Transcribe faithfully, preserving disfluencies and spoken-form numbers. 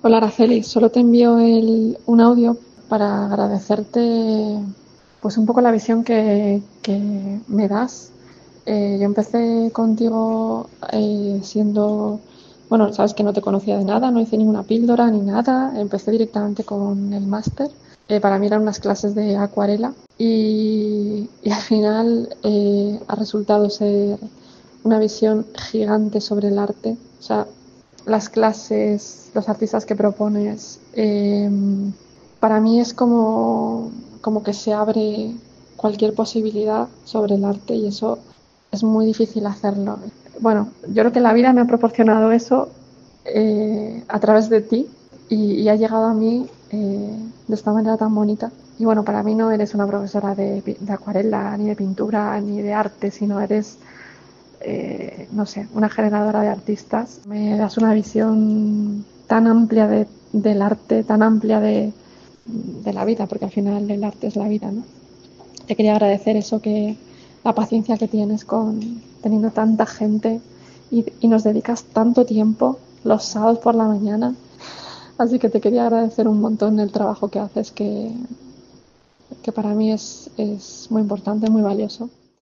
Hola Araceli, solo te envío el- un audio para agradecerte pues un poco la visión que, que me das. Eh, yo empecé contigo eh, siendo, bueno, sabes que no te conocía de nada, no hice ninguna píldora ni nada, empecé directamente con el máster. Eh, para mí eran unas clases de acuarela y, y al final eh, ha resultado ser una visión gigante sobre el arte. O sea, las clases, los artistas que propones, eh, para mí es como, como que se abre cualquier posibilidad sobre el arte y eso es muy difícil hacerlo. Bueno, yo creo que la vida me ha proporcionado eso eh, a través de ti y, y ha llegado a mí eh, de esta manera tan bonita. Y bueno, para mí no eres una profesora de, de acuarela, ni de pintura, ni de arte, sino eres eh, no sé, una generadora de artistas. Me das una visión tan amplia de, del arte, tan amplia de, de la vida, porque al final el arte es la vida, ¿no? Te quería agradecer eso, que la paciencia que tienes con teniendo tanta gente y, y nos dedicas tanto tiempo los sábados por la mañana. Así que te quería agradecer un montón el trabajo que haces, que, que para mí es, es muy importante, muy valioso.